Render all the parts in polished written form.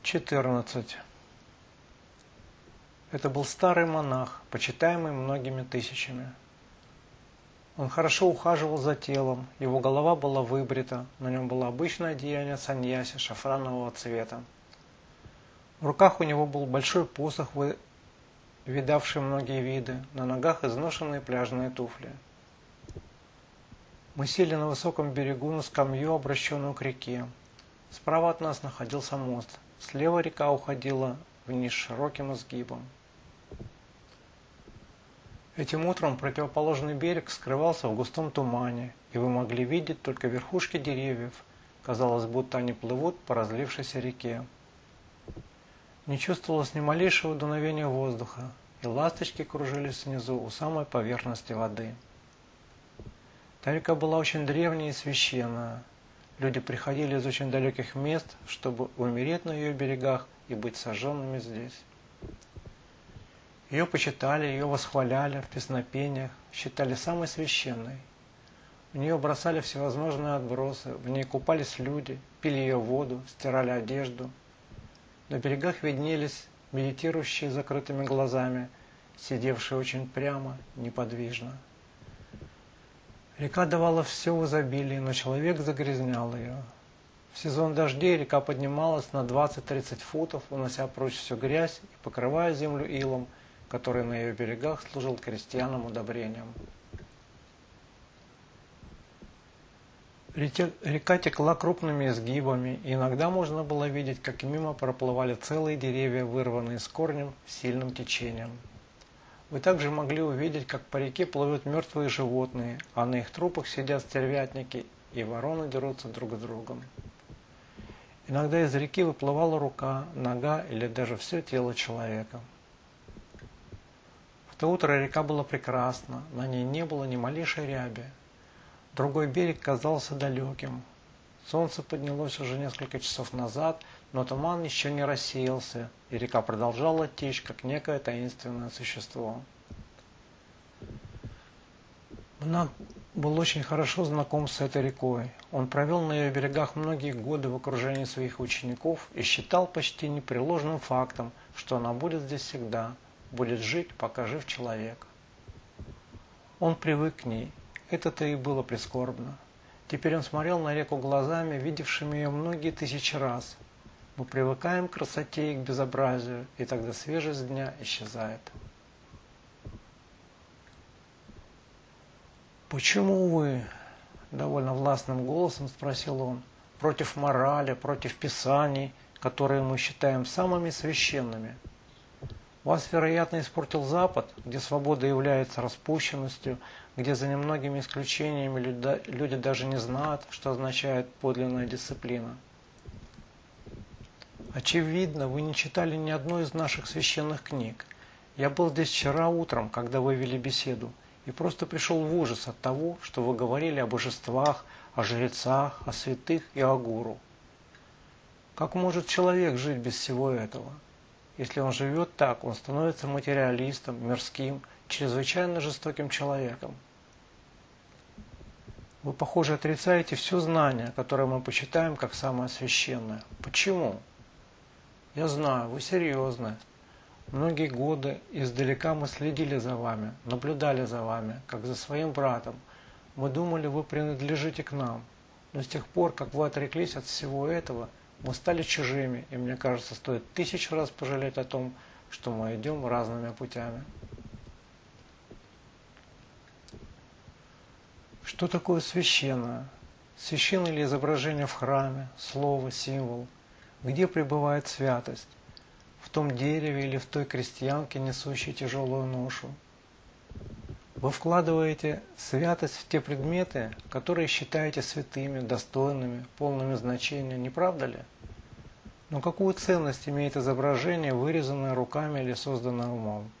14. Это был старый монах, почитаемый многими тысячами. Он хорошо ухаживал за телом, его голова была выбрита, на нем было обычное одеяние саньяси шафранового цвета. В руках у него был большой посох, видавший многие виды, на ногах изношенные пляжные туфли. Мы сели на высоком берегу на скамью, обращенную к реке. Справа от нас находился мост, слева река уходила вниз широким изгибом. Этим утром противоположный берег скрывался в густом тумане, и вы могли видеть только верхушки деревьев. Казалось, будто они плывут по разлившейся реке. Не чувствовалось ни малейшего дуновения воздуха, и ласточки кружились внизу у самой поверхности воды. Та река была очень древняя и священная. Люди приходили из очень далеких мест, чтобы умереть на ее берегах и быть сожженными здесь. Ее почитали, ее восхваляли в песнопениях, считали самой священной. В нее бросали всевозможные отбросы, в ней купались люди, пили ее воду, стирали одежду. На берегах виднелись медитирующие закрытыми глазами, сидевшие очень прямо, неподвижно. Река давала все в изобилии, но человек загрязнял ее. В сезон дождей река поднималась на 20-30 футов, унося прочь всю грязь и покрывая землю илом, который на ее берегах служил крестьянам удобрением. Река текла крупными изгибами, и иногда можно было видеть, как мимо проплывали целые деревья, вырванные с корнем сильным течением. Вы также могли увидеть, как по реке плывут мертвые животные, а на их трупах сидят стервятники, и вороны дерутся друг с другом. Иногда из реки выплывала рука, нога или даже все тело человека. В то утро река была прекрасна, на ней не было ни малейшей ряби. Другой берег казался далеким. Солнце поднялось уже несколько часов назад, но туман еще не рассеялся, и река продолжала течь, как некое таинственное существо. Монах был очень хорошо знаком с этой рекой. Он провел на ее берегах многие годы в окружении своих учеников и считал почти непреложным фактом, что она будет здесь всегда, будет жить, пока жив человек. Он привык к ней. Это-то и было прискорбно. Теперь он смотрел на реку глазами, видевшими ее многие тысячи раз. Мы привыкаем к красоте и к безобразию, и тогда свежесть дня исчезает. «Почему вы, — довольно властным голосом спросил он, — против морали, против писаний, которые мы считаем самыми священными? Вас, вероятно, испортил Запад, где свобода является распущенностью, где за немногими исключениями люди даже не знают, что означает подлинная дисциплина. Очевидно, вы не читали ни одной из наших священных книг. Я был здесь вчера утром, когда вы вели беседу, и просто пришел в ужас от того, что вы говорили о божествах, о жрецах, о святых и о гуру. Как может человек жить без всего этого? Если он живет так, он становится материалистом, мирским, чрезвычайно жестоким человеком. Вы, похоже, отрицаете все знание, которое мы почитаем как самое священное. Почему? Я знаю, вы серьезны. Многие годы издалека мы следили за вами, наблюдали за вами, как за своим братом. Мы думали, вы принадлежите к нам. Но с тех пор, как вы отреклись от всего этого, мы стали чужими, и мне кажется, стоит 1000 раз пожалеть о том, что мы идем разными путями. Что такое священное? Священное ли изображение в храме, слово, символ? Где пребывает святость? В том дереве или в той крестьянке, несущей тяжелую ношу? Вы вкладываете святость в те предметы, которые считаете святыми, достойными, полными значения, не правда ли? Но какую ценность имеет изображение, вырезанное руками или созданное умом?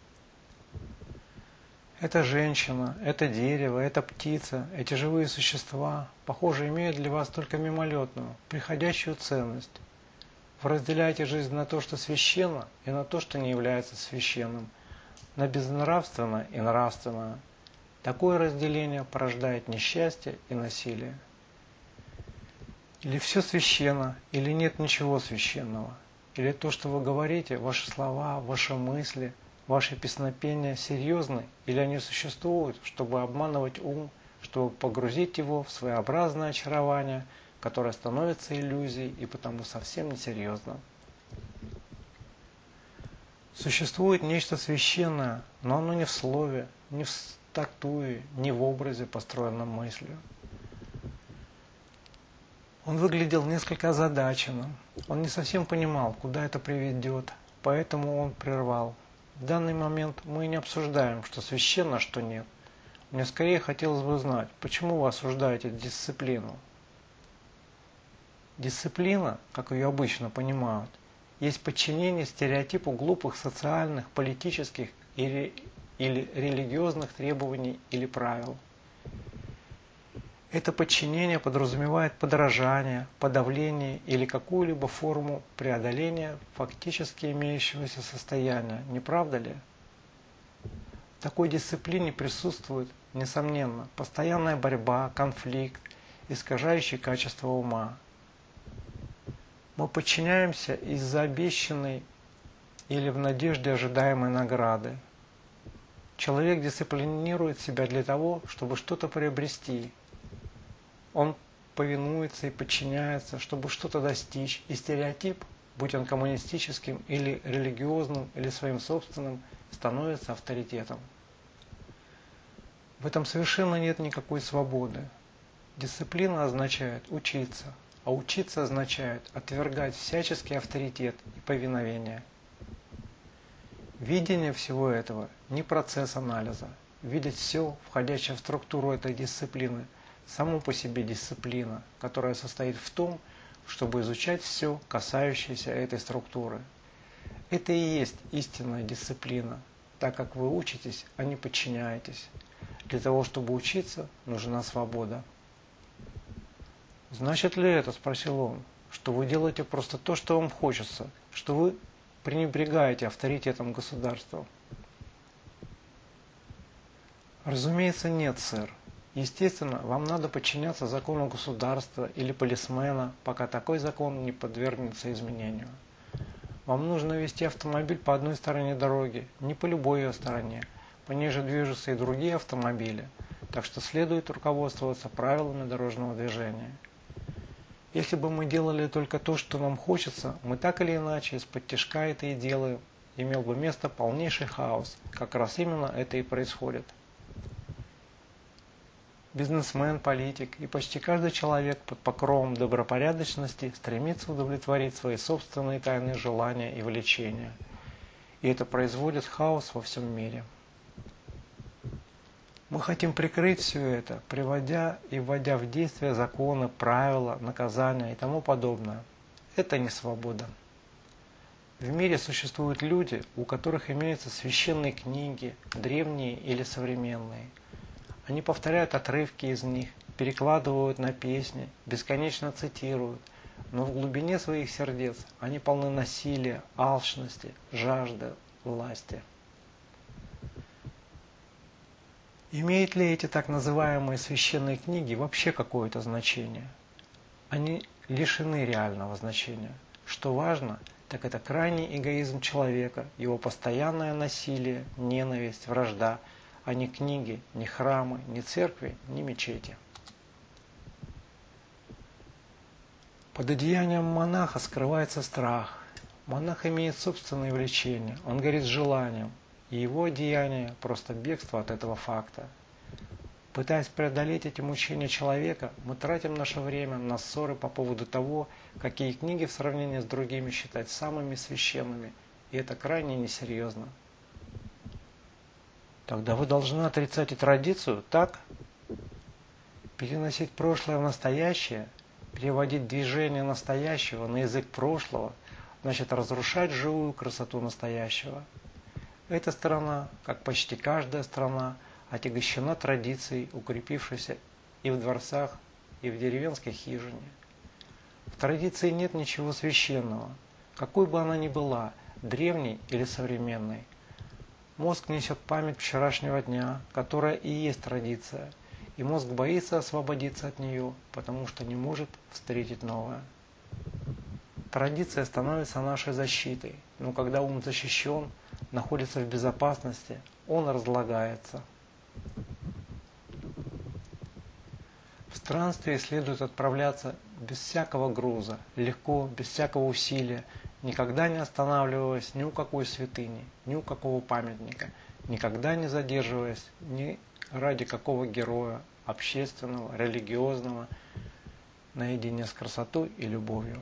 Эта женщина, это дерево, эта птица, эти живые существа, похоже, имеют для вас только мимолетную, приходящую ценность. Вы разделяете жизнь на то, что священно, и на то, что не является священным, на безнравственное и нравственное. Такое разделение порождает несчастье и насилие. Или все священно, или нет ничего священного. Или то, что вы говорите, ваши слова, ваши мысли, ваши песнопения серьезны, или они существуют, чтобы обманывать ум, чтобы погрузить его в своеобразное очарование, которое становится иллюзией и потому совсем несерьезным. Существует нечто священное, но оно не в слове, не в статуе, не в образе, построенном мыслью. Он выглядел несколько озадаченным. Он не совсем понимал, куда это приведет, поэтому он прервал. В данный момент мы не обсуждаем, что священно, а что нет. Мне скорее хотелось бы знать, почему вы осуждаете дисциплину. Дисциплина, как ее обычно понимают, есть подчинение стереотипу глупых социальных, политических или религиозных требований или правил. Это подчинение подразумевает подражание, подавление или какую-либо форму преодоления фактически имеющегося состояния, не правда ли? В такой дисциплине присутствует, несомненно, постоянная борьба, конфликт, искажающий качество ума. Мы подчиняемся из-за обещанной или в надежде ожидаемой награды. Человек дисциплинирует себя для того, чтобы что-то приобрести. Он повинуется и подчиняется, чтобы что-то достичь, и стереотип, будь он коммунистическим или религиозным, или своим собственным, становится авторитетом. В этом совершенно нет никакой свободы. Дисциплина означает учиться, а учиться означает отвергать всяческий авторитет и повиновение. Видение всего этого не процесс анализа. Видеть все, входящее в структуру этой дисциплины, само по себе дисциплина, которая состоит в том, чтобы изучать все, касающееся этой структуры. Это и есть истинная дисциплина, так как вы учитесь, а не подчиняетесь. Для того, чтобы учиться, нужна свобода. «Значит ли это, — спросил он, — что вы делаете просто то, что вам хочется, что вы пренебрегаете авторитетом государства?» «Разумеется, нет, сэр. Естественно, вам надо подчиняться закону государства или полисмена, пока такой закон не подвергнется изменению. Вам нужно вести автомобиль по одной стороне дороги, не по любой ее стороне. По ней же движутся и другие автомобили, так что следует руководствоваться правилами дорожного движения. Если бы мы делали только то, что нам хочется, мы так или иначе из-под тишка это и делаем, имел бы место полнейший хаос. Как раз именно это и происходит. Бизнесмен, политик и почти каждый человек под покровом добропорядочности стремится удовлетворить свои собственные тайные желания и влечения. И это производит хаос во всем мире. Мы хотим прикрыть все это, приводя и вводя в действие законы, правила, наказания и тому подобное. Это не свобода. В мире существуют люди, у которых имеются священные книги, древние или современные. Они повторяют отрывки из них, перекладывают на песни, бесконечно цитируют, но в глубине своих сердец они полны насилия, алчности, жажды, власти. Имеют ли эти так называемые священные книги вообще какое-то значение? Они лишены реального значения. Что важно, так это крайний эгоизм человека, его постоянное насилие, ненависть, вражда, а не книги, ни храмы, ни церкви, ни мечети. Под одеянием монаха скрывается страх. Монах имеет собственные влечения, он горит желанием, и его одеяние – просто бегство от этого факта. Пытаясь преодолеть эти мучения человека, мы тратим наше время на ссоры по поводу того, какие книги в сравнении с другими считать самыми священными, и это крайне несерьезно. Тогда вы должны отрицать и традицию, так? Переносить прошлое в настоящее, переводить движение настоящего на язык прошлого, значит разрушать живую красоту настоящего. Эта страна, как почти каждая страна, отягощена традицией, укрепившейся и в дворцах, и в деревенской хижине. В традиции нет ничего священного, какой бы она ни была, древней или современной. Мозг несет память вчерашнего дня, которая и есть традиция, и мозг боится освободиться от нее, потому что не может встретить новое. Традиция становится нашей защитой, но когда ум защищен, находится в безопасности, он разлагается. В странстве следует отправляться без всякого груза, легко, без всякого усилия, никогда не останавливаясь ни у какой святыни, ни у какого памятника, никогда не задерживаясь ни ради какого героя, общественного, религиозного, наедине с красотой и любовью.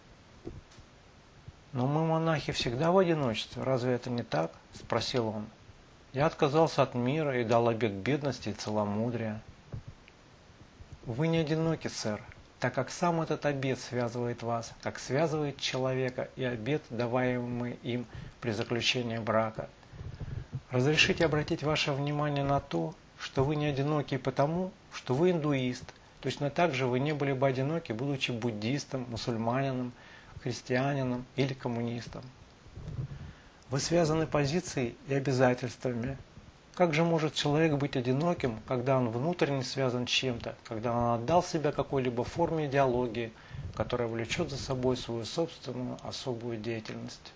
«Но мы, монахи, всегда в одиночестве, разве это не так?» – спросил он. «Я отказался от мира и дал обет бедности и целомудрия». «Вы не одиноки, сэр, так как сам этот обет связывает вас, как связывает человека и обет, даваемый им при заключении брака. Разрешите обратить ваше внимание на то, что вы не одиноки потому, что вы индуист. Точно так же вы не были бы одиноки, будучи буддистом, мусульманином, христианином или коммунистом. Вы связаны позицией и обязательствами. Как же может человек быть одиноким, когда он внутренне связан с чем-то, когда он отдал себя какой-либо форме идеологии, которая влечет за собой свою собственную особую деятельность?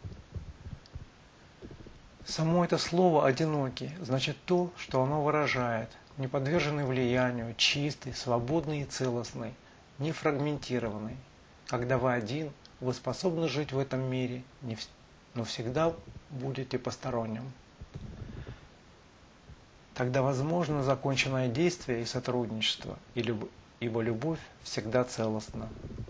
Само это слово «одинокий» значит то, что оно выражает: не подверженный влиянию, чистый, свободный и целостный, не фрагментированный. Когда вы один, вы способны жить в этом мире, но всегда будете посторонним. Тогда возможно законченное действие и сотрудничество, ибо любовь всегда целостна.